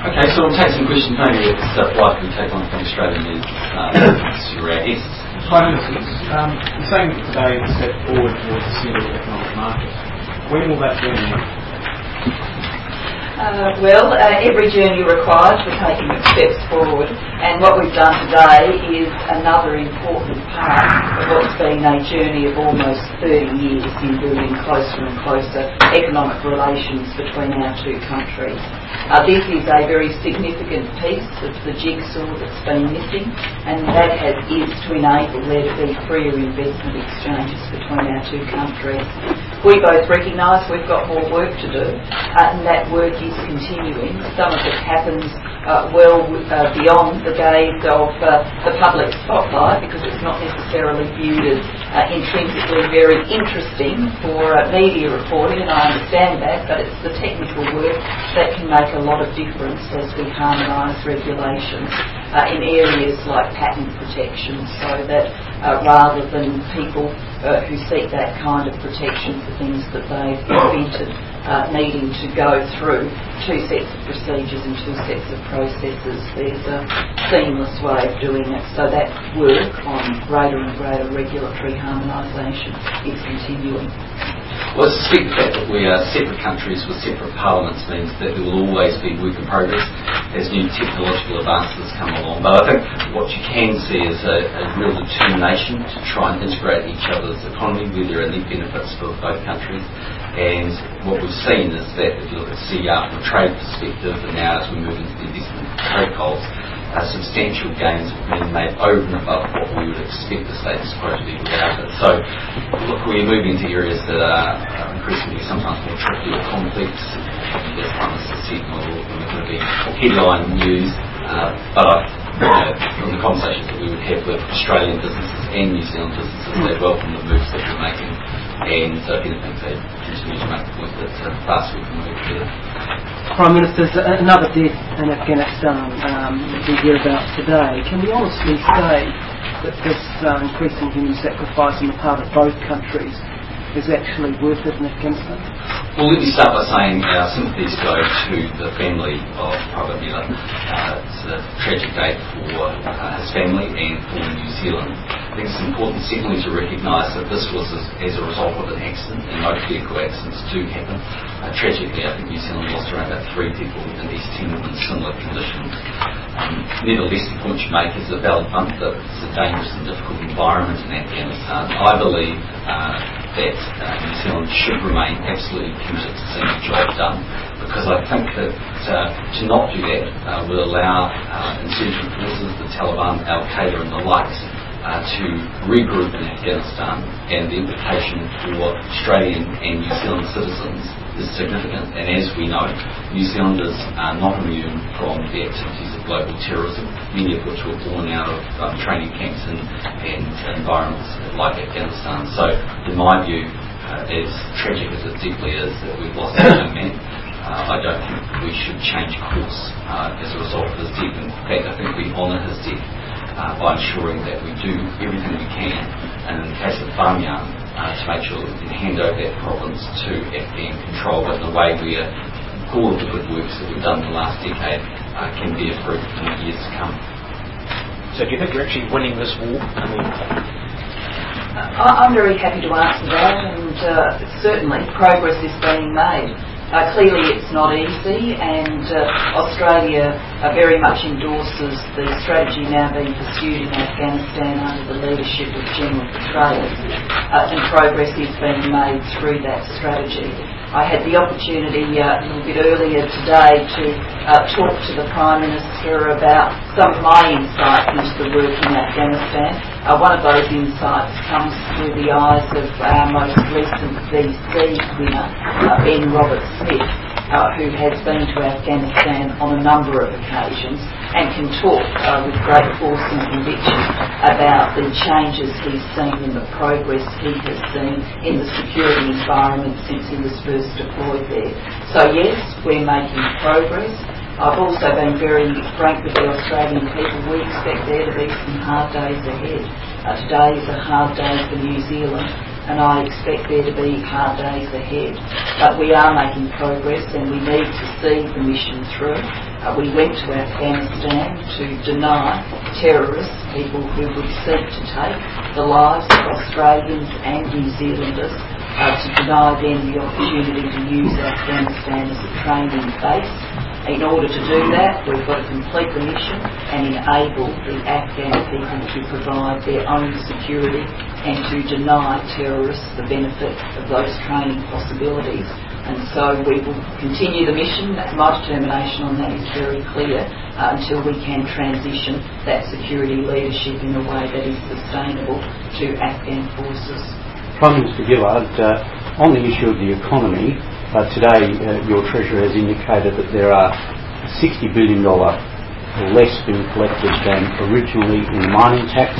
Okay, so we'll take some questions. Maybe it's likely to take on from Australian news. Your guests. Prime Ministers, you're saying that today is a step forward towards the single economic market. When will that be? Every journey requires for taking steps forward, and what we've done today is another important part of what's been a journey of almost 30 years in building closer and closer economic relations between our two countries. This is a very significant piece of the jigsaw that's been missing, and that is to enable there to be freer investment exchanges between our two countries. We both recognise we've got more work to do, and that work is continuing. Some of it happens beyond the gaze of the public spotlight, because it's not necessarily viewed as intrinsically very interesting for media reporting, and I understand that, but it's the technical work that can make a lot of difference as we harmonise regulations in areas like patent protection, so that rather than people who seek that kind of protection for things that they've invented needing to go through two sets of procedures and two sets of processes, there's a seamless way of doing it. So that work on greater and greater regulatory harmonisation is continuing. Well, I suspect the fact that we are separate countries with separate parliaments means that there will always be work in progress as new technological advances come along. But I think what you can see is a real determination to try and integrate each other's economy where there are net benefits for both countries. And what we've seen is that if you look at CER from a trade perspective, and now as we move into the investment protocols, substantial gains have been made over and above what we would expect the status quo to be without it. So, look, we're moving into areas that are increasingly sometimes more tricky or complex. This one is the signal, and we're going to be headline news. But from the conversations that we would have with Australian businesses and New Zealand businesses, they welcome the moves that we're making. And if anything, they continue to make the point that fast we can move together. Prime Minister, another death in Afghanistan we hear about today. Can we honestly say that this increasing human sacrifice on the part of both countries is actually worth it in Afghanistan? Well, let me start by saying our sympathies go to the family of Private Miller. It's a tragic day for his family and for New Zealand. I think it's important, secondly, to recognise that this was as a result of an accident, and motor vehicle accidents do happen. Tragically, I think New Zealand lost around about 3 people in East Timor in similar conditions. Nevertheless, the point you make is a valid one, that it's a dangerous and difficult environment in Afghanistan. I believe that New Zealand should remain absolutely committed to seeing the job done, because I think that to not do that will allow insurgent forces, the Taliban, Al-Qaeda and the likes, to regroup in Afghanistan, and the implication for Australian and New Zealand citizens is significant. And as we know, New Zealanders are not immune from the activities of global terrorism, many of which were born out of training camps and environments like Afghanistan. So, in my view, as tragic as it deeply is that we've lost a young man, I don't think we should change course as a result of his death. In fact, I think we honour his death by ensuring that we do everything we can, and in the case of Bamyan, to make sure that we can hand over that province to Afghan control, but in a way where all of the good works that we've done in the last decade can bear fruit in the years to come. So do you think you're actually winning this war? I'm very happy to answer that, and certainly progress is being made. Clearly it's not easy, and Australia very much endorses the strategy now being pursued in Afghanistan under the leadership of General Petraeus, and progress is being made through that strategy. I had the opportunity a little bit earlier today to talk to the Prime Minister about some of my insights into the work in Afghanistan. One of those insights comes through the eyes of our most recent VC winner, Ben Roberts-Smith, who has been to Afghanistan on a number of occasions and can talk with great force and conviction about the changes he's seen and the progress he has seen in the security environment since he was first deployed there. So yes, we're making progress. I've also been very frank with the Australian people. We expect there to be some hard days ahead. Today is a hard day for New Zealand, and I expect there to be hard days ahead. But we are making progress, and we need to see the mission through. We went to Afghanistan to deny terrorists, people who would seek to take the lives of Australians and New Zealanders, to deny them the opportunity to use Afghanistan as a training base. In order to do that, we've got to complete the mission and enable the Afghan people to provide their own security and to deny terrorists the benefit of those training possibilities. And so we will continue the mission. My determination on that is very clear, until we can transition that security leadership in a way that is sustainable to Afghan forces. Prime Minister Gillard, on the issue of the economy, today your Treasurer has indicated that there are $60 billion less being collected than originally in the mining tax.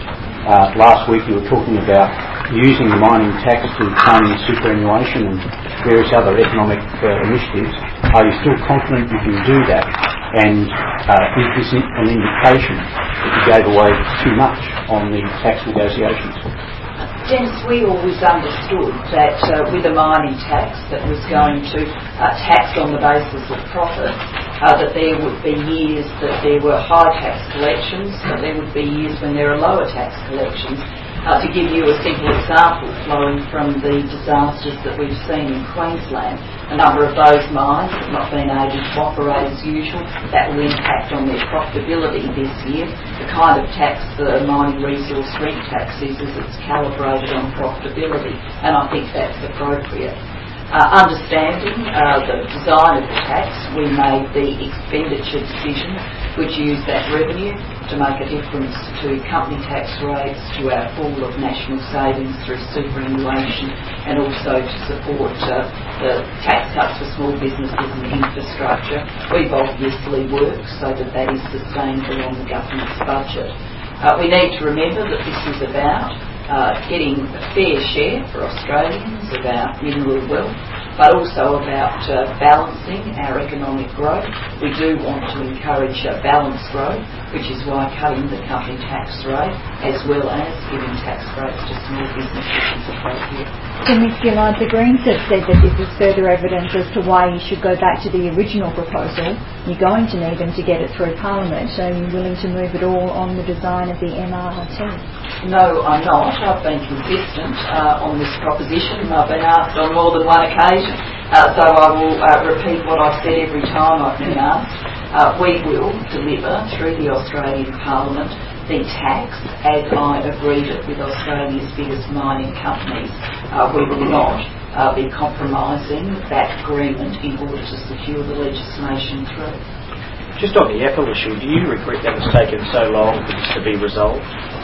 Last week you were talking about using the mining tax to fund superannuation and various other economic initiatives. Are you still confident you can do that? And is this an indication that you gave away too much on the tax negotiations? Dennis, we always understood that with a mining tax that was going to tax on the basis of profit, that there would be years that there were high tax collections, but there would be years when there are lower tax collections. To give you a simple example, flowing from the disasters that we've seen in Queensland, a number of those mines have not been able to operate as usual. That will impact on their profitability this year. The kind of tax the mining resource rent tax is it's calibrated on profitability, and I think that's appropriate. Understanding the design of the tax, we made the expenditure decisions which use that revenue to make a difference to company tax rates, to our pool of national savings through superannuation, and also to support the tax cuts for small businesses and infrastructure. We've obviously worked so that that is sustainable on the government's budget. We need to remember that this is about getting a fair share for Australians of our mineral wealth, but also about balancing our economic growth. We do want to encourage balanced growth, which is why cutting the company tax rate as well as giving tax breaks to small businesses is appropriate. So Ms Gillard, the Greens have said that this is further evidence as to why you should go back to the original proposal. You're going to need them to get it through Parliament. So are you willing to move it all on the design of the MRT? No, I'm not. I've been consistent on this proposition. I've been asked on more than one occasion, so I will repeat what I've said every time I've been asked. We will deliver through the Australian Parliament the tax as I agreed it with Australia's biggest mining companies. We will not be compromising that agreement in order to secure the legislation through. Just on the Apple issue, do you regret that it's taken so long for this to be resolved?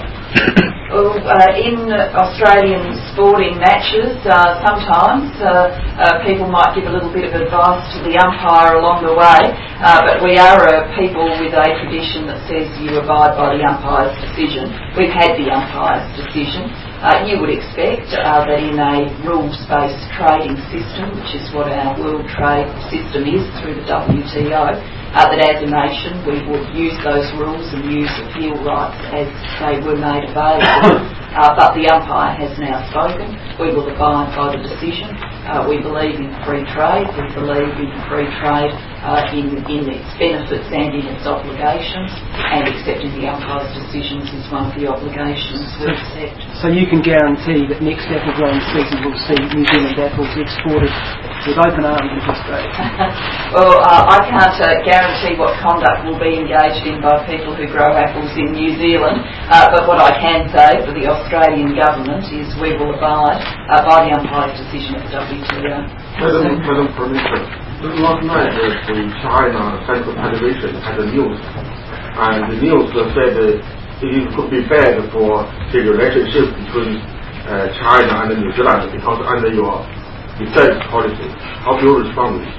Well, in Australian sporting matches, sometimes people might give a little bit of advice to the umpire along the way, but we are a people with a tradition that says you abide by the umpire's decision. We've had the umpire's decision. You would expect that in a rules-based trading system, which is what our world trade system is through the WTO, that as a nation we would use those rules and use appeal rights as they were made available. But the umpire has now spoken. We will abide by the decision. We believe in free trade. We believe in free trade in its benefits and in its obligations, and accepting the umpire's decisions is one of the obligations we accept. So you can guarantee that next apple growing season will see New Zealand apples exported with open arms into Australia? Well, I can't guarantee what conduct will be engaged in by people who grow apples in New Zealand, but what I can say for the Australian government is we will abide by the umpire's decision at the WTO. Madam Prime Minister, last night the China Central Television had the news, and the news said it could be bad for the relationship between China and New Zealand because under your defense policy. How do you respond to this?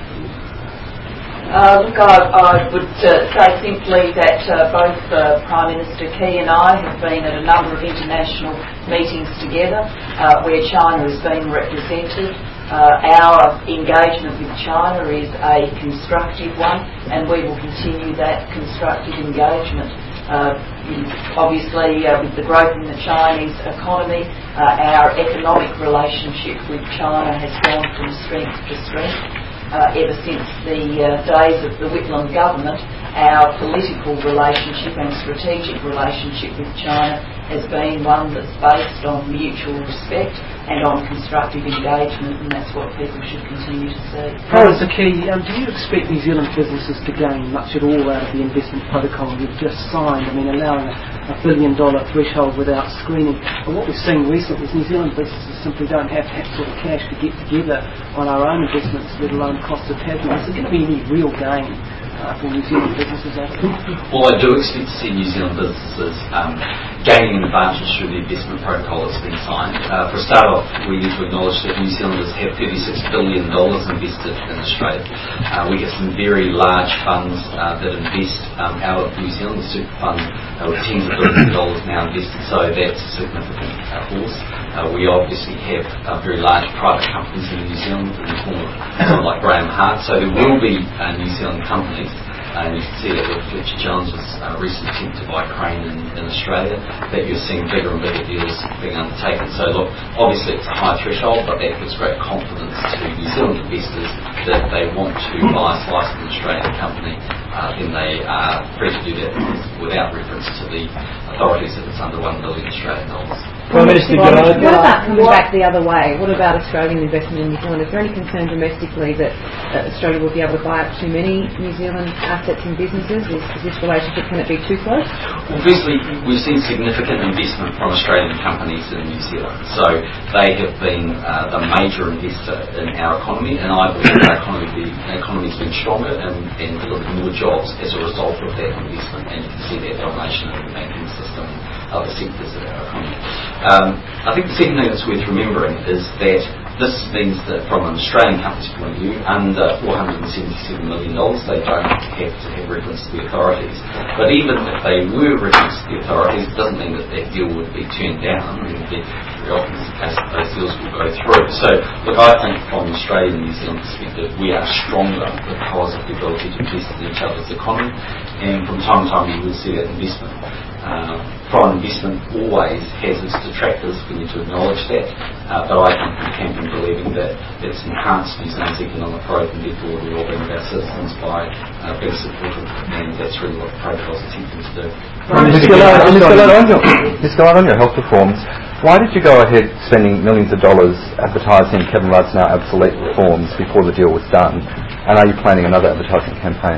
Look, I would say simply that both Prime Minister Key and I have been at a number of international meetings together where China has been represented. Our engagement with China is a constructive one, and we will continue that constructive engagement. Obviously, with the growth in the Chinese economy, our economic relationship with China has gone from strength to strength. Ever since the days of the Whitlam government, our political relationship and strategic relationship with China has been one that's based on mutual respect and on constructive engagement, and that's what people should continue to see. Florence, the key, do you expect New Zealand businesses to gain much at all out of the investment protocol you've just signed? I mean, allowing a $1 billion threshold without screening. And what we've seen recently is New Zealand businesses simply don't have that sort of cash to get together on our own investments, let alone cost of capital. Is there going to be any real gain for New Zealand businesses out there? Well, I do expect to see New Zealand businesses gaining an advantage through the investment protocol that's been signed. For a start off, we need to acknowledge that New Zealanders have $36 billion invested in Australia. We get some very large funds that invest out of New Zealand. The super funds with tens of billions of dollars now invested, so that's a significant force. We obviously have very large private companies in New Zealand in the form of someone like Graham Hart, so there will be New Zealand companies. And you can see that with Fletcher Challenger's recent attempt to buy Crane in Australia, that you're seeing bigger and bigger deals being undertaken. So look, obviously it's a high threshold, but that gives great confidence to New Zealand investors that they want to buy a slice of an Australian company, then they are free to do that without reference to the authorities if it's under $1 billion Australian dollars. Prime Minister, what about coming back the other way? What about Australian investment in New Zealand? Is there any concern domestically that Australia will be able to buy up too many New Zealand assets and businesses? Is this relationship, can it be too close? Well, firstly, we've seen significant investment from Australian companies in New Zealand. So they have been the major investor in our economy, and I believe our economy's been stronger and delivered more jobs as a result of that investment, and you can see that domination in the banking system and other sectors of our economy. I think the second thing that's worth remembering is that this means that from an Australian company's point of view, under $477 million, they don't have to have reference to the authorities. But even if they were reference to the authorities, it doesn't mean that that deal would be turned down. I mean, very often it's the case that those deals will go through. So, look, I think from an Australian and New Zealand perspective, we are stronger because of the ability to invest in each other's economy, and from time to time we will see that investment. Foreign investment always has its detractors, we need to acknowledge that, but I think we can be believing that it's enhanced New Zealand's economic growth and therefore the well-being of our citizens by being supported, and that's really what the protocol's attempting to do. Mr. Gillard, on your health reforms, why did you go ahead spending millions of dollars advertising Kevin Rudd's now obsolete reforms before the deal was done, and are you planning another advertising campaign?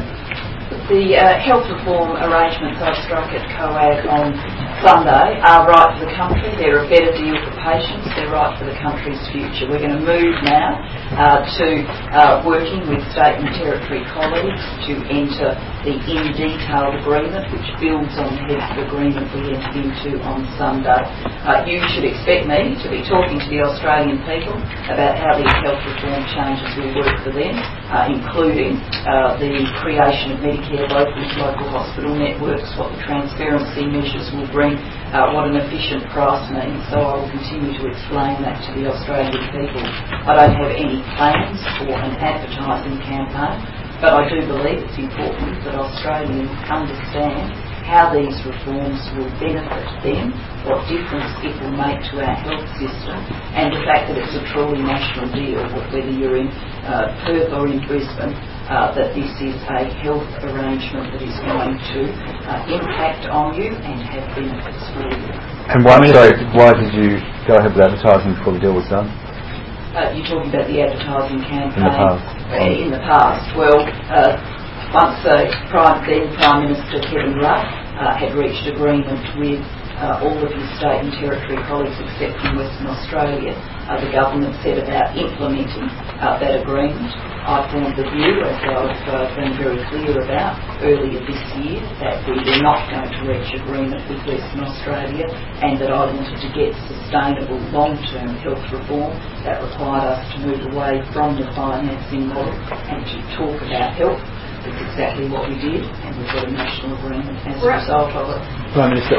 The health reform arrangements I've struck at COAG on Sunday are right for the country. They're a better deal for patients. They're right for the country's future. We're going to move now to working with state and territory colleagues to enter the in-detail agreement, which builds on the health agreement we entered into on Sunday. You should expect me to be talking to the Australian people about how these health reform changes will work for them, including the creation of Medicare local hospital networks, what the transparency measures will bring, what an efficient price means. So I will continue to explain that to the Australian people. I don't have any plans for an advertising campaign, but I do believe it's important that Australians understand how these reforms will benefit them, what difference it will make to our health system, and the fact that it's a truly national deal, whether you're in Perth or in Brisbane, that this is a health arrangement that is going to impact on you and have benefits for you. And why did you go ahead with advertising before the deal was done? You're talking about the advertising campaign? In the past. In the past. Well, once Prime Minister Kevin Rudd had reached agreement with all of his state and territory colleagues except in Western Australia, the government set about implementing that agreement. I formed the view, as I've been very clear about earlier this year, that we were not going to reach agreement with Western Australia, and that I wanted to get sustainable long-term health reform that required us to move away from the financing model and to talk about health. That's exactly what we did, and we've got a national agreement as a result of it. Prime Minister,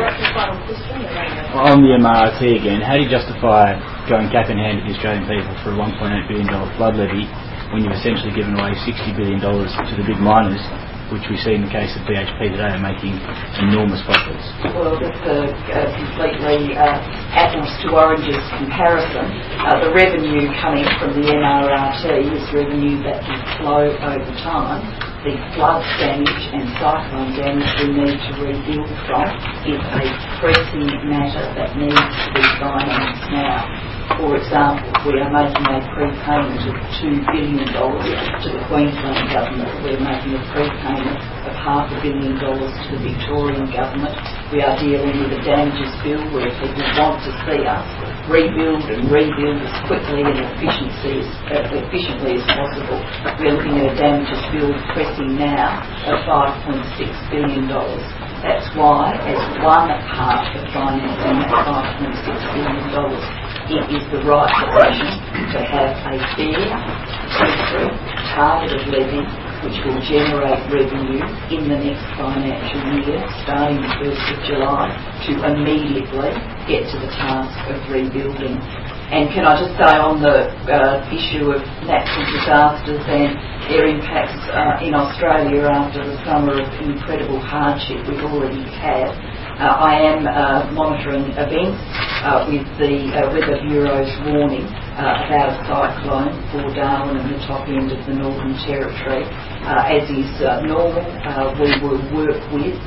on the MRRT again, how do you justify going cap in hand with the Australian people for a $1.8 billion flood levy when you've essentially given away $60 billion to the big miners which we see in the case of BHP today, are making enormous profits? Well, it's a completely apples to oranges comparison. The revenue coming from the MRRT is revenue that can flow over time. The flood damage and cyclone damage we need to rebuild from is a pressing matter that needs to be financed now. For example, we are making a prepayment of $2 billion to the Queensland Government. We're making a prepayment of $500 million to the Victorian Government. We are dealing with a damages bill where people want to see us rebuild as quickly and efficiently as possible. We're looking at a damages bill pressing now of $5.6 billion. That's why, as one part of financing that $5.6 billion, it is the right decision to have a fair, temporary, targeted levy which will generate revenue in the next financial year, starting the 1st of July, to immediately get to the task of rebuilding. And can I just say on the issue of natural disasters and their impacts in Australia after the summer of incredible hardship we've already had, I am monitoring events with the Weather Bureau's warning about a cyclone for Darwin and the top end of the Northern Territory. As is normal, we will work with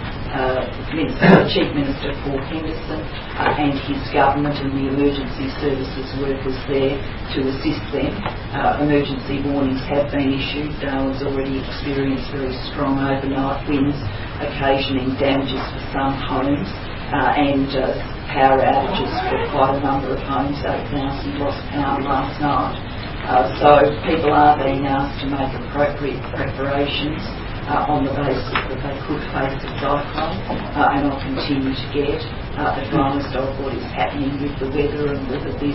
the Chief Minister Paul Henderson and his government and the emergency services workers there to assist them. Emergency warnings have been issued. Darwin's already experienced very strong overnight winds, occasioning damages for some homes and power outages for quite a number of homes. 8,000 lost power last night. So people are being asked to make appropriate preparations on the basis that they could face a cyclone, and I'll continue to get advised of what is happening with the weather and whether this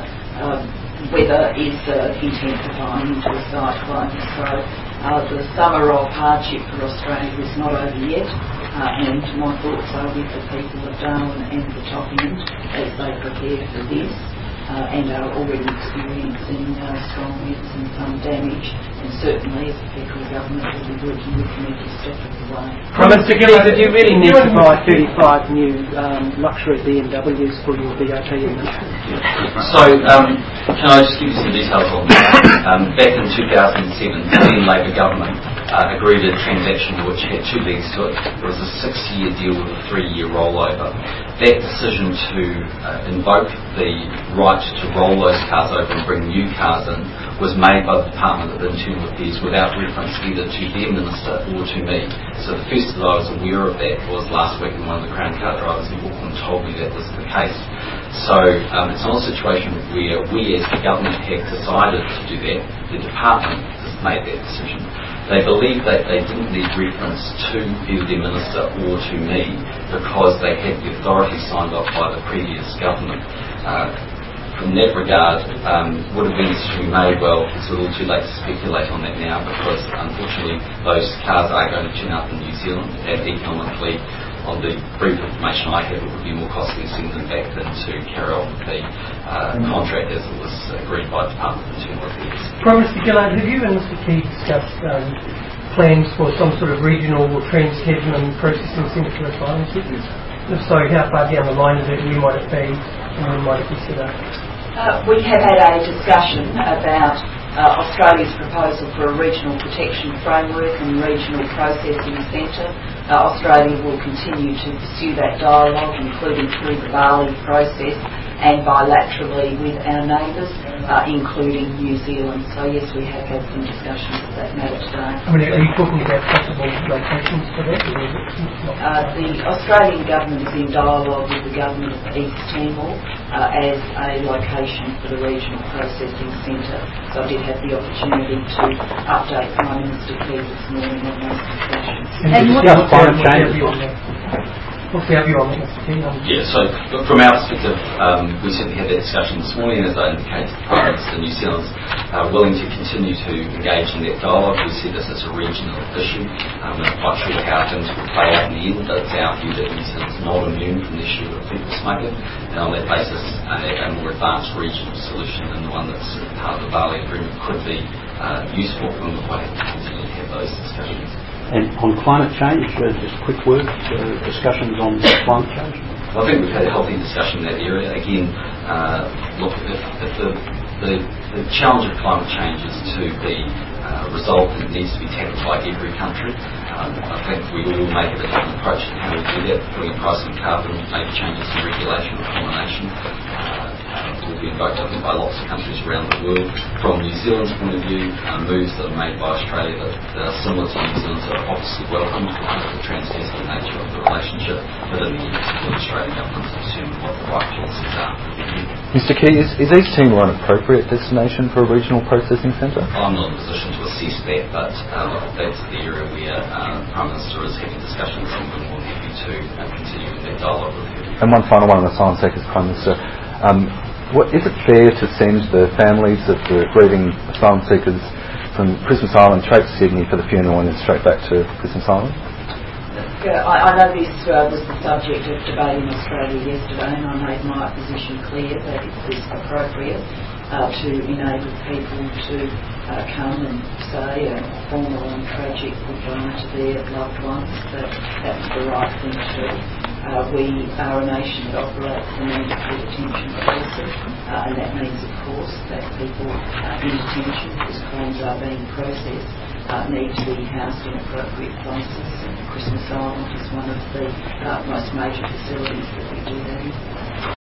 weather is intensifying into a cyclone. So the summer of hardship for Australia is not over yet, and my thoughts are with the people of Darwin and the top end as they prepare for this. And are already experiencing strong winds and some damage, and certainly as the federal government will be working with them every step of the way. Mr. Gillard, did you really need to buy 35 new luxury BMWs for your BOP unit? So, can I just give you some details on that? Back in 2007, the then Labor government agreed a transaction which had two legs to it. It was a 6-year deal with a 3-year rollover. That decision to invoke the right to roll those cars over and bring new cars in was made by the Department of Internal Affairs without reference either to their minister or to me. So the first that I was aware of that was last week when one of the Crown car drivers in Auckland told me that was the case. So it's not a situation where we as the government have decided to do that. The department has made that decision. They believe that they didn't need reference to either their minister or to me because they had the authority signed off by the previous government. From that regard, would have been to be made, well, it's a little too late to speculate on that now because unfortunately those cars are going to turn up in New Zealand and economically, on the brief information I have, it would be more costly to send them back than to carry on with the contract as it was agreed by the Department of Internal Affairs. Prime Minister Gillard, have you and Mr Key discussed plans for some sort of regional trans-Tasman processing centre for asylum seekers? If so, how far down the line is it, where might it be, and when might it be set up? We have had a discussion about Australia's proposal for a regional protection framework and regional processing centre. Australia will continue to pursue that dialogue, including through the Bali process and bilaterally with our neighbours, including New Zealand. So yes, we have had some discussions of that matter today. I mean, are you talking about possible locations for that? The Australian government is in dialogue with the government of East Timor as a location for the regional processing centre. So I did have the opportunity to update Prime Minister Key this morning on those discussions. And what's the view on that, Mr. Key? Yeah, so from our perspective, we certainly had that discussion this morning, and as I indicated, the Prime Minister New Zealand's willing to continue to engage in that dialogue. We see this as a regional issue. We're not quite sure how things will play out in the end, but it's our view that New Zealand's not immune from the issue of people smuggling, and on that basis, a more advanced regional solution than the one that's part of the Bali Agreement could be useful, and we're quite happy to continue to have those discussions. And on climate change, just quick word, discussions on climate change? I think we've had a healthy discussion in that area. Again, look, if the challenge of climate change is to be resolved and it needs to be tackled by every country, I think we will make a different approach to how we do that, putting a price on carbon, maybe changes in regulation or combination. Will be invoked, I think, by lots of countries around the world. From New Zealand's point of view, moves that are made by Australia that are similar to New Zealand's are obviously welcomed because of the transdestined nature of the relationship, but in the Australian government to determine what the right policies are. Mr. Key, is East Timor an appropriate destination for a regional processing centre? I'm not in a position to assess that, but that's the area where the Prime Minister is having discussions, and we're more than happy to continue that dialogue with you. And one final one on asylum seekers, Prime Minister. Is it fair to send the families of the grieving asylum seekers from Christmas Island straight to Sydney for the funeral and then straight back to Christmas Island? I know this was the subject of debate in Australia yesterday, and I made my position clear that it was appropriate to enable people to come and say a formal and tragic goodbye to their loved ones, that was the right thing to do. We are a nation that operates a mandatory detention policy, and that means, of course, that people in detention, whose claims are being processed, need to be housed in appropriate places. And Christmas Island is one of the most major facilities that we do that in.